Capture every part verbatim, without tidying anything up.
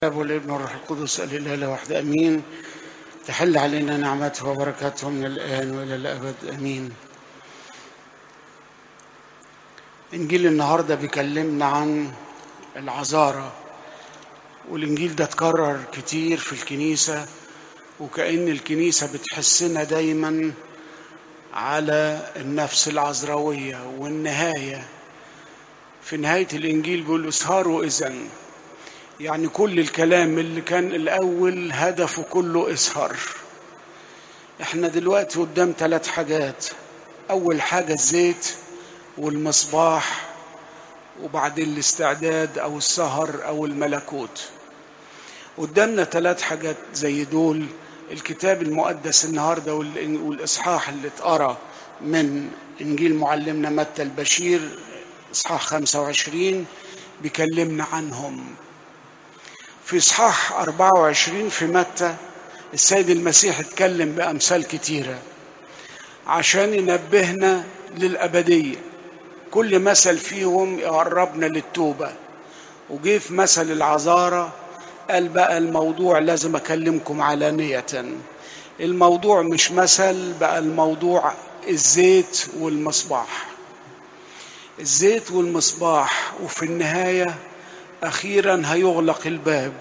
الاب والابن والروح القدس الاله الواحد امين. تحل علينا نعمته وبركاته من الان والى الابد امين. انجيل النهارده بيكلمنا عن العذارى، والانجيل ده اتكرر كتير في الكنيسه، وكأن الكنيسه بتحسنا دايما على النفس العذراويه. والنهايه في نهايه الانجيل بيقول اسهروا اذن، يعني كل الكلام اللي كان الأول هدفه كله إسهار. احنا دلوقتي قدام ثلاث حاجات. أول حاجة الزيت والمصباح، وبعدين الاستعداد أو السهر أو الملكوت. قدامنا ثلاث حاجات زي دول. الكتاب المقدس النهاردة والإصحاح اللي اتقرأ من إنجيل معلمنا متى البشير إصحاح خمسة وعشرين بيكلمنا عنهم. في إصحاح أربعة وعشرين في متى السيد المسيح اتكلم بأمثال كتيرة عشان ينبهنا للأبدية. كل مثل فيهم يقربنا للتوبة. وجي في مثل العذارى قال بقى الموضوع لازم أكلمكم علانية. الموضوع مش مثل، بقى الموضوع الزيت والمصباح. الزيت والمصباح، وفي النهاية أخيرا هيغلق الباب.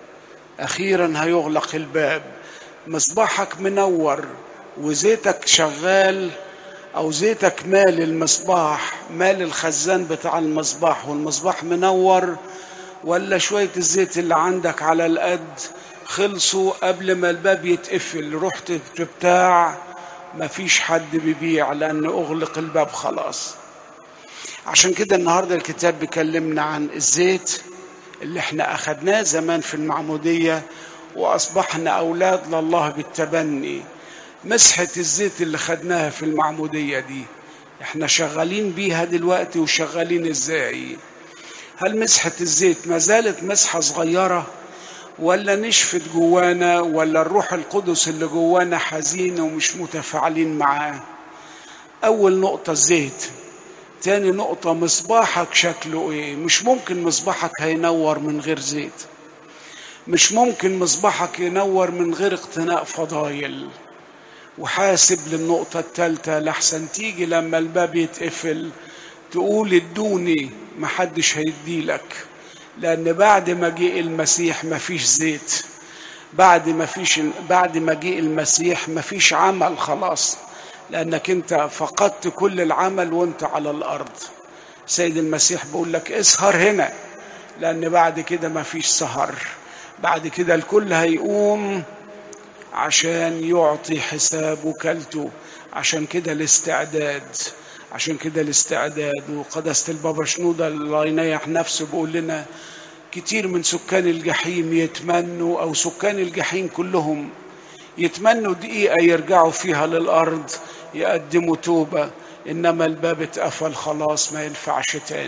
أخيرا هيغلق الباب. مصباحك منور وزيتك شغال، أو زيتك مال المصباح، مال الخزان بتاع المصباح، والمصباح منور، ولا شوية الزيت اللي عندك على القد خلصوا قبل ما الباب يتقفل، رحت بتاع مفيش حد بيبيع لأن أغلق الباب خلاص. عشان كده النهاردة الكتاب بيكلمنا عن الزيت اللي احنا أخدناه زمان في المعمودية وأصبحنا أولاد لله بالتبني. مسحة الزيت اللي خدناها في المعمودية دي احنا شغالين بيها دلوقتي، وشغالين ازاي؟ هل مسحة الزيت ما زالت مسحة صغيرة، ولا نشفت جوانا، ولا الروح القدس اللي جوانا حزين ومش متفاعلين معاه؟ أول نقطة الزيت. تاني نقطة مصباحك شكله ايه؟ مش ممكن مصباحك هينور من غير زيت. مش ممكن مصباحك ينور من غير اقتناء فضايل. وحاسب للنقطة الثالثة لحسن تيجي لما الباب يتقفل تقول ادوني، محدش هيديلك، لأن بعد ما جاء المسيح مفيش زيت. بعد ما فيش بعد ما جاء المسيح مفيش عمل خلاص، لأنك أنت فقدت كل العمل وأنت على الأرض. سيد المسيح بيقول لك اسهر هنا، لأن بعد كده مفيش سهر. بعد كده الكل هيقوم عشان يعطي حساب وكالته. عشان كده الاستعداد عشان كده الاستعداد وقداسة البابا شنودة الله ينيح نفسه بيقول لنا كتير من سكان الجحيم يتمنوا، أو سكان الجحيم كلهم يتمنوا دقيقة يرجعوا فيها للأرض يقدموا توبة، إنما الباب اتقفل خلاص ما ينفعش تاني.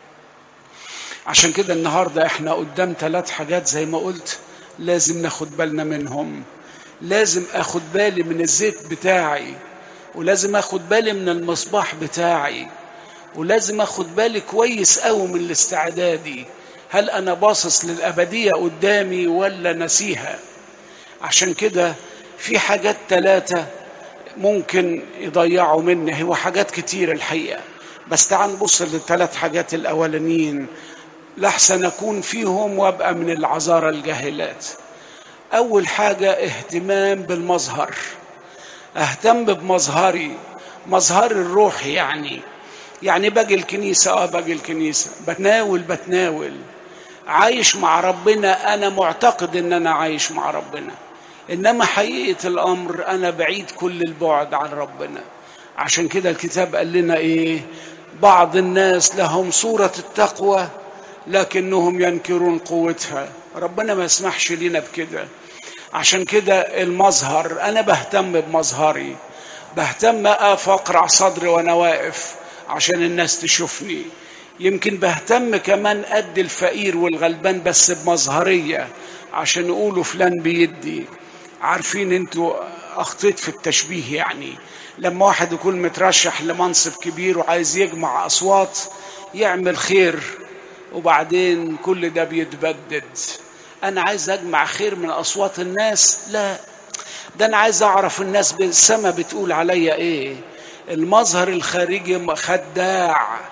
عشان كده النهاردة احنا قدام ثلاث حاجات زي ما قلت لازم ناخد بالنا منهم. لازم اخد بالي من الزيت بتاعي، ولازم اخد بالي من المصباح بتاعي، ولازم اخد بالي كويس قوي من الاستعدادي. هل انا باصص للأبدية قدامي ولا نسيها؟ عشان كده في حاجات ثلاثة ممكن يضيعوا مني، هو حاجات كتير الحقيقة، بس تعال نبص للثلاث حاجات الأولانيين لحسن أكون فيهم وأبقى من العذارى الجاهلات. أول حاجة اهتمام بالمظهر. أهتم بمظهري، مظهر الروح. يعني يعني باجي الكنيسة اه باجي الكنيسة بتناول بتناول عايش مع ربنا. أنا معتقد إن أنا عايش مع ربنا، إنما حقيقة الأمر أنا بعيد كل البعد عن ربنا. عشان كده الكتاب قال لنا إيه؟ بعض الناس لهم صورة التقوى لكنهم ينكرون قوتها. ربنا ما يسمحش لنا بكده. عشان كده المظهر، أنا بهتم بمظهري، بهتم أقف أقرع صدري وأنا واقف عشان الناس تشوفني. يمكن بهتم كمان قد الفقير والغلبان بس بمظهرية عشان يقولوا فلان بيدي. عارفين انتوا أخطيت في التشبيه؟ يعني لما واحد يكون مترشح لمنصب كبير وعايز يجمع أصوات يعمل خير، وبعدين كل ده بيتبدد. انا عايز اجمع خير من اصوات الناس، لا، ده انا عايز اعرف الناس بالسما بتقول عليا ايه. المظهر الخارجي خداع،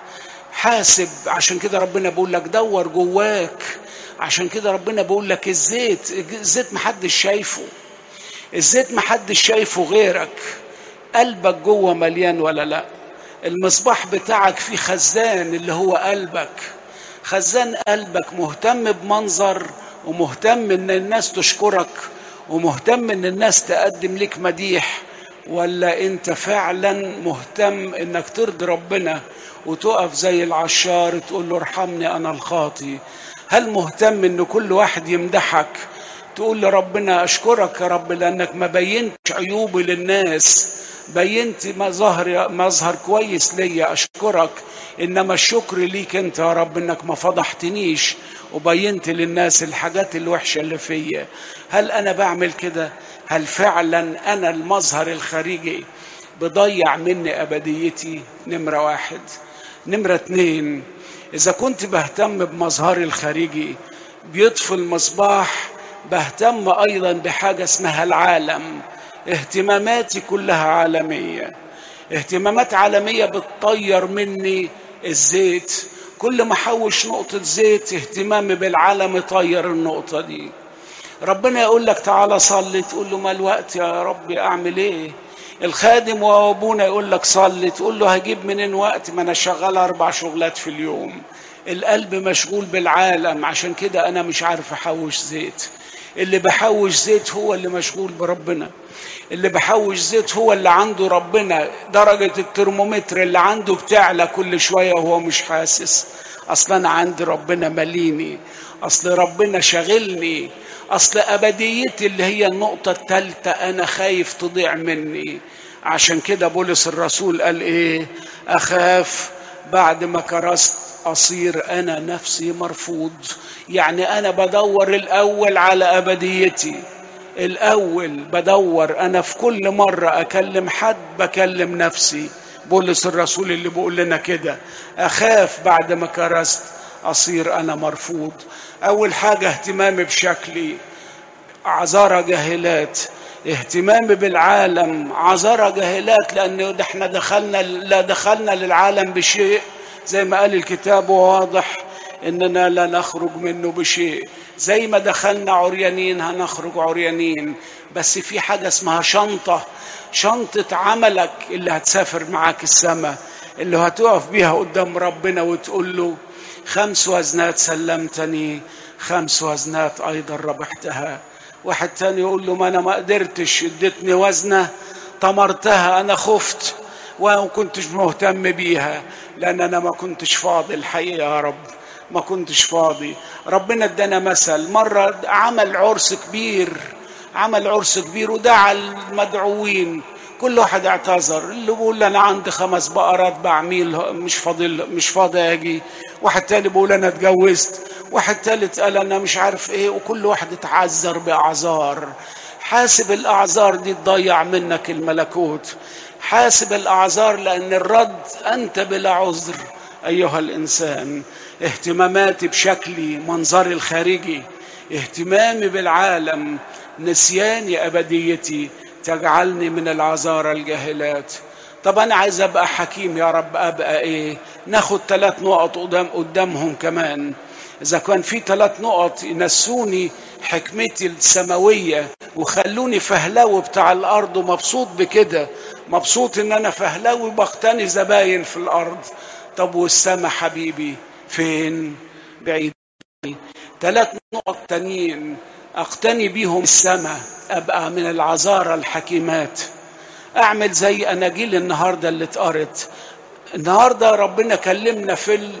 حاسب. عشان كده ربنا بيقول لك دور جواك. عشان كده ربنا بيقول لك الزيت الزيت محدش شايفه، الزيت محدش شايفه غيرك. قلبك جوه مليان ولا لا؟ المصباح بتاعك فيه خزان اللي هو قلبك. خزان قلبك مهتم بمنظر، ومهتم ان الناس تشكرك، ومهتم ان الناس تقدم لك مديح، ولا انت فعلا مهتم انك ترضي ربنا وتقف زي العشار تقول له ارحمني انا الخاطي؟ هل مهتم ان كل واحد يمدحك تقول لربنا اشكرك يا رب لانك ما بينتش عيوبي للناس، بينت مظهر مظهر كويس ليا، اشكرك. انما الشكر ليك انت يا رب انك ما فضحتنيش وبينت للناس الحاجات الوحشه اللي فيا. هل انا بعمل كده؟ هل فعلا انا المظهر الخارجي بضيع مني ابديتي؟ نمره واحد. نمره اتنين، اذا كنت بهتم بمظهري الخارجي بيطفي المصباح، بهتم ايضا بحاجه اسمها العالم. اهتماماتي كلها عالميه، اهتمامات عالميه بتطير مني الزيت. كل ما احوش نقطه زيت اهتمامي بالعالم يطير النقطه دي. ربنا يقول لك تعالى صلي، تقول له ما الوقت يا ربي، اعمل ايه؟ الخادم وابونا يقول لك صلي، تقول له هجيب منين وقت؟ ما انا شغال اربع شغلات في اليوم. القلب مشغول بالعالم، عشان كده انا مش عارف احوش زيت. اللي بحوش زيت هو اللي مشغول بربنا، اللي بحوش زيت هو اللي عنده ربنا. درجة الترمومتر اللي عنده بتعلى كل شوية وهو مش حاسس. اصلا انا عندي ربنا مليني، اصل ربنا شاغلني، اصل ابديتي اللي هي النقطة الثالثة انا خايف تضيع مني. عشان كده بولس الرسول قال ايه؟ اخاف بعد ما كرست أصير أنا نفسي مرفوض. يعني أنا بدور الأول على أبديتي، الأول بدور. أنا في كل مرة أكلم حد بكلم نفسي. بولس الرسول اللي بيقول لنا كده، أخاف بعد ما كرست أصير أنا مرفوض. أول حاجة اهتمامي بشكلي، عذارى جاهلات. اهتمامي بالعالم عذارى جاهلات، لأن احنا دخلنا لا دخلنا للعالم بشيء، زي ما قال الكتاب واضح اننا لا نخرج منه بشيء. زي ما دخلنا عريانين هنخرج عريانين. بس في حاجة اسمها شنطة، شنطة عملك اللي هتسافر معاك السماء، اللي هتقف بيها قدام ربنا وتقول له خمس وزنات سلمتني، خمس وزنات ايضا ربحتها. واحد تاني يقول له ما انا ما قدرتش، اديتني وزنة طمرتها، انا خفت وما كنتش مهتم بيها لان انا ما كنتش فاضي الحقيقة يا رب، ما كنتش فاضي. ربنا ادانا مثل مرة، عمل عرس كبير، عمل عرس كبير ودعا المدعوين، كل واحد اعتذر. اللي بيقول انا عندي خمس بقرات بعميل مش فاضل مش فاضي اجي، واحد تاني بيقول انا اتجوزت، واحد تالت قال انا مش عارف ايه، وكل واحد اتعذر باعذار. حاسب الاعذار دي تضيع منك الملكوت، حاسب الاعذار، لان الرد انت بلا عذر ايها الانسان. اهتماماتي بشكلي، منظري الخارجي، اهتمامي بالعالم، نسياني ابديتي تجعلني من العذارى الجاهلات. طب انا عايز ابقى حكيم يا رب، ابقى ايه؟ ناخد ثلاث نقط قدام قدامهم كمان. اذا كان في ثلاث نقط ينسوني حكمتي السماويه وخلوني فهلاوي بتاع الارض ومبسوط بكده، مبسوط ان انا فهلاوي بقتني زباين في الارض. طب والسما حبيبي فين؟ بعيد. ثلاث نقط تانيين اقتني بيهم السما، ابقى من العذارى الحكيمات. اعمل زي اناجيل النهارده اللي اتقرت النهارده. ربنا كلمنا في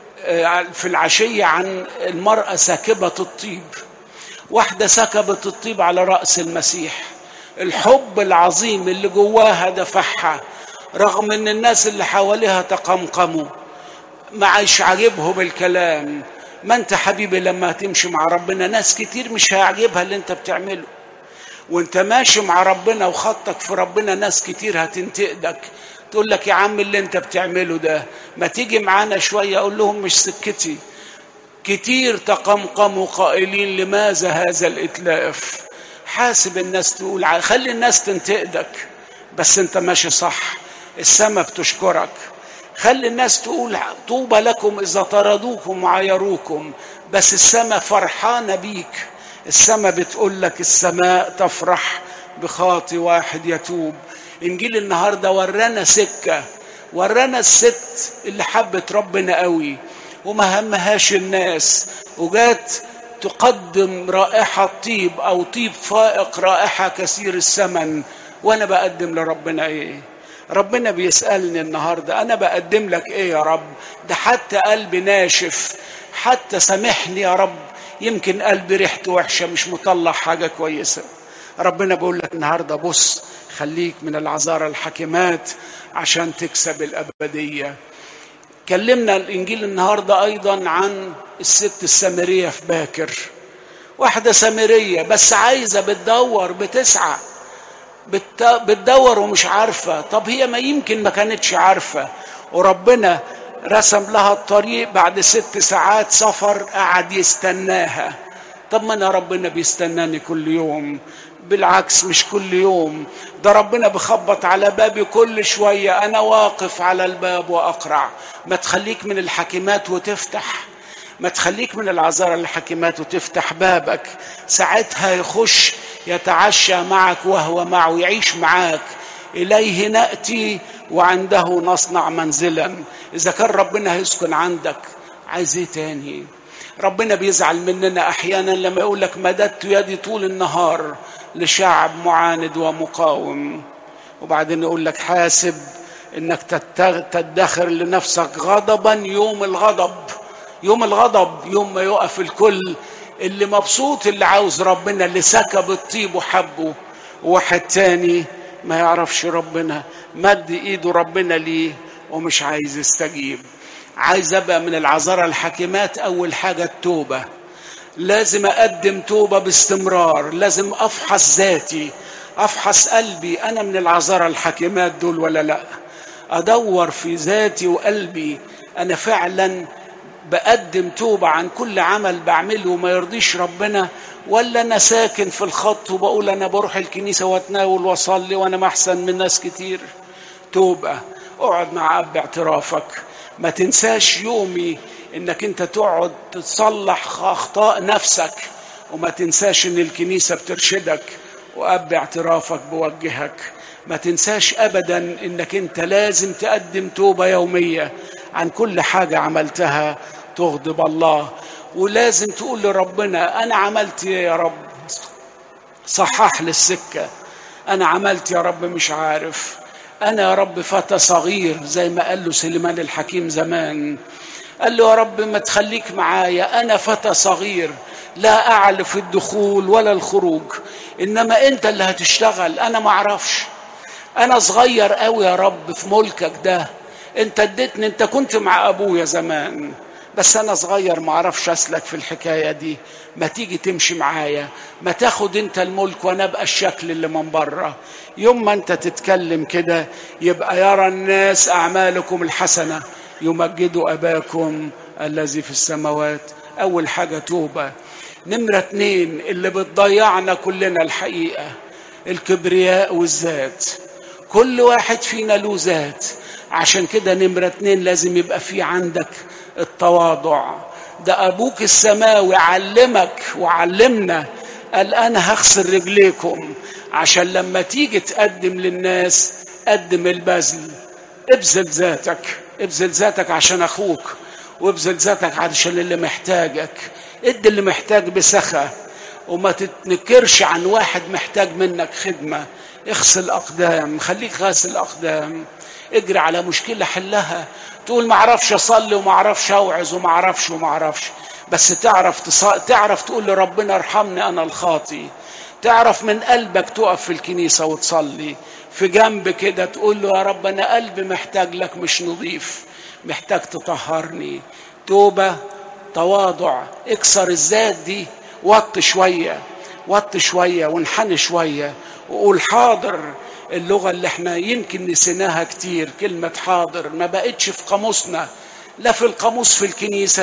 في العشيه عن المراه ساكبه الطيب، واحده سكبت الطيب على راس المسيح. الحب العظيم اللي جواها دفعها، رغم ان الناس اللي حواليها تقمقموا، ما عايش عاجبهم الكلام. ما انت حبيبي لما هتمشي مع ربنا ناس كتير مش هيعجبها اللي انت بتعمله، وانت ماشي مع ربنا وخطك في ربنا ناس كتير هتنتقدك، تقول لك يا عم اللي انت بتعمله ده ما تيجي معانا شوية. اقول لهم مش سكتي، كتير تقمقموا قائلين لماذا هذا الإتلاف. حاسب الناس تقول، خلي الناس تنتقدك بس انت ماشي صح، السماء بتشكرك. خلي الناس تقول طوبى لكم إذا طردوكم وعايروكم، بس السماء فرحانة بيك. السماء بتقول لك السماء تفرح بخاطي واحد يتوب. إنجيل النهاردة ورانا سكة، ورانا الست اللي حبت ربنا قوي وما همهاش الناس، وجات تقدم رائحة طيب أو طيب فائق، رائحة كثير الثمن. وأنا بقدم لربنا إيه؟ ربنا بيسألني النهاردة أنا بقدم لك إيه يا رب؟ ده حتى قلبي ناشف، حتى سامحني يا رب، يمكن قلبي ريحته وحشة مش مطلع حاجة كويسة. ربنا بيقول لك النهاردة بص، خليك من العذارى الحكيمات عشان تكسب الأبدية. كلمنا الإنجيل النهاردة أيضا عن الست السامرية في باكر. واحدة سامرية بس عايزة، بتدور بتسعى، بتدور ومش عارفة. طب هي ما يمكن ما كانتش عارفة، وربنا رسم لها الطريق. بعد ست ساعات سفر قعد يستناها. طب ما أنا ربنا بيستناني كل يوم، بالعكس مش كل يوم، ده ربنا بخبط على بابي كل شوية، أنا واقف على الباب وأقرع. ما تخليك من الحكيمات وتفتح، ما تخليك من العذارى الحكيمات وتفتح بابك. ساعتها يخش يتعشى معك وهو معه، يعيش معاك. إليه نأتي وعنده نصنع منزلا. إذا كان ربنا هيسكن عندك عايز ايه تاني؟ ربنا بيزعل مننا أحيانا لما يقول لك مددت يدي طول النهار لشعب معاند ومقاوم، وبعدين يقول لك حاسب انك تدخر لنفسك غضبا يوم الغضب. يوم الغضب يوم ما يقف الكل، اللي مبسوط اللي عاوز ربنا، اللي سكب الطيب وحبه. وواحد تاني ما يعرفش ربنا، مد ايده ربنا ليه ومش عايز يستجيب. عايز ابقى من العذارى الحكيمات. اول حاجة التوبة، لازم اقدم توبة باستمرار. لازم افحص ذاتي، افحص قلبي، انا من العذارى الحكيمات دول ولا لا؟ ادور في ذاتي وقلبي، انا فعلا بقدم توبة عن كل عمل بعمله وما يرضيش ربنا، ولا انا ساكن في الخط وبقول انا بروح الكنيسة واتناول واصلي وانا ما احسن من ناس كتير؟ توبة. اقعد مع اب اعترافك، ما تنساش يومي انك انت تقعد تصلح اخطاء نفسك، وما تنساش ان الكنيسة بترشدك واب اعترافك بوجهك. ما تنساش ابدا انك انت لازم تقدم توبة يومية عن كل حاجة عملتها تغضب الله، ولازم تقول لربنا انا عملت ايه يا رب؟ صحح لي السكة. انا عملت يا رب مش عارف، انا يا رب فتى صغير زي ما قال له سليمان الحكيم زمان. قال له يا رب ما تخليك معايا، انا فتى صغير لا اعرف الدخول ولا الخروج، انما انت اللي هتشتغل، انا ما اعرفش. انا صغير قوي يا رب في ملكك ده، انت اديتني، انت كنت مع ابويا زمان بس انا صغير ما اعرفش اسلك في الحكايه دي. ما تيجي تمشي معايا، ما تاخد انت الملك وانا ابقى الشكل اللي من بره. يوم ما انت تتكلم كده يبقى يرى الناس اعمالكم الحسنه يمجدوا اباكم الذي في السماوات. اول حاجه توبه. نمره اتنين اللي بتضيعنا كلنا الحقيقه، الكبرياء والذات. كل واحد فينا له ذات، عشان كده نمرة اتنين لازم يبقى في عندك التواضع. ده أبوك السماوي علمك وعلمنا، قال أنا هغسل رجليكم عشان لما تيجي تقدم للناس قدم البذل. ابذل ذاتك، ابذل ذاتك عشان أخوك، وابذل ذاتك عشان اللي محتاجك. ادي اللي محتاج بسخة، وما تتنكرش عن واحد محتاج منك خدمة. اغسل أقدام، خليك غاسل أقدام. اجري على مشكلة حلها. تقول ما اعرفش اصلي وما اعرفش اوعظ وما اعرفش وما اعرفش، بس تعرف تص... تعرف تقول لربنا ارحمني انا الخاطي. تعرف من قلبك تقف في الكنيسة وتصلي في جنب كده تقول له يا رب انا قلبي محتاج لك مش نظيف، محتاج تطهرني. توبة، تواضع، اكسر الذات دي، وط شوية وط شوية وانحني شوية وقول حاضر. اللغة اللي احنا يمكن نسيناها كتير، كلمة حاضر ما بقتش في قاموسنا، لا في القاموس في الكنيسة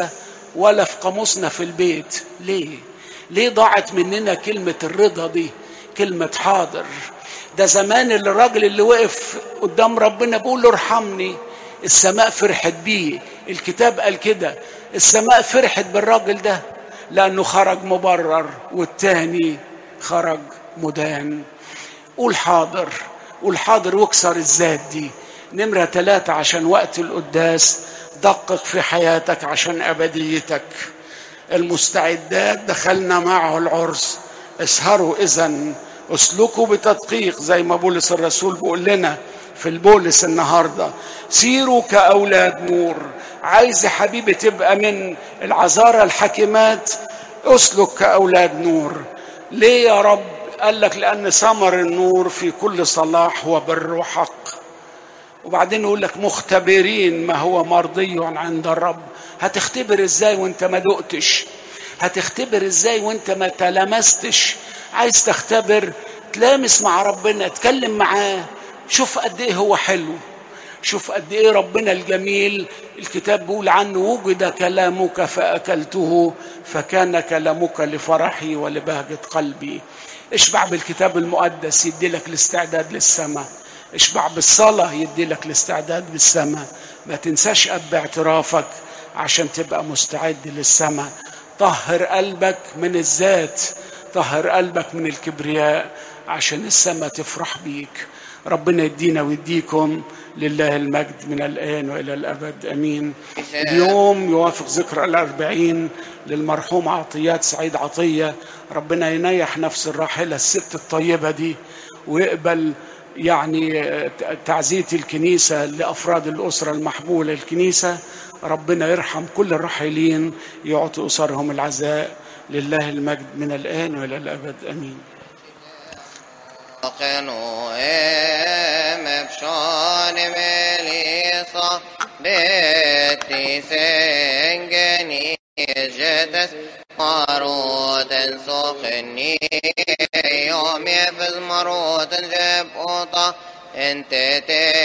ولا في قاموسنا في البيت. ليه؟ ليه ضاعت مننا كلمة الرضا دي، كلمة حاضر؟ ده زمان اللي الراجل اللي وقف قدام ربنا بيقول له ارحمني، السماء فرحت بيه. الكتاب قال كده، السماء فرحت بالراجل ده لأنه خرج مبرر والتاني خرج مدان. قول حاضر، قول حاضر واكسر الذات دي. نمرة ثلاثة عشان وقت القداس، دقق في حياتك عشان أبديتك. المستعدات دخلنا معه العرس، اسهروا إذن، اسلكوا بتدقيق زي ما بولس الرسول بيقول لنا في البولس النهارده، سيروا كأولاد نور. عايز يا حبيبي تبقى من العذارى الحكيمات، اسلك كأولاد نور. ليه يا رب؟ قال لك لأن ثمر النور في كل صلاح وبر وحق. وبعدين يقول لك مختبرين ما هو مرضي عند الرب. هتختبر ازاي وانت ما دقتش؟ هتختبر ازاي وانت ما تلمستش؟ عايز تختبر، تلامس مع ربنا، اتكلم معاه، شوف قد ايه هو حلو، شوف قد ايه ربنا الجميل. الكتاب بيقول عنه وجد كلامك فأكلته فكان كلامك لفرحي ولبهجة قلبي. اشبع بالكتاب المقدس يدي لك الاستعداد للسماء، اشبع بالصلاة يدي لك الاستعداد للسماء. ما تنساش أب اعترافك عشان تبقى مستعد للسماء. طهر قلبك من الذات، طهر قلبك من الكبرياء عشان السماء تفرح بيك. ربنا يدينا ويديكم، لله المجد من الآن وإلى الأبد أمين. اليوم يوافق ذكرى الأربعين للمرحوم عطيات سعيد عطية. ربنا ينيح نفس الراحلة الست الطيبة دي ويقبل يعني تعزية الكنيسة لأفراد الأسرة المحبولة الكنيسة. ربنا يرحم كل الراحلين، يعطي أسرهم العزاء. لله المجد من الآن وإلى الأبد أمين. قنو ام بشان مليصة بيتي سنجني جدس مرود سخني يوم يفز مرود جب أوطا انت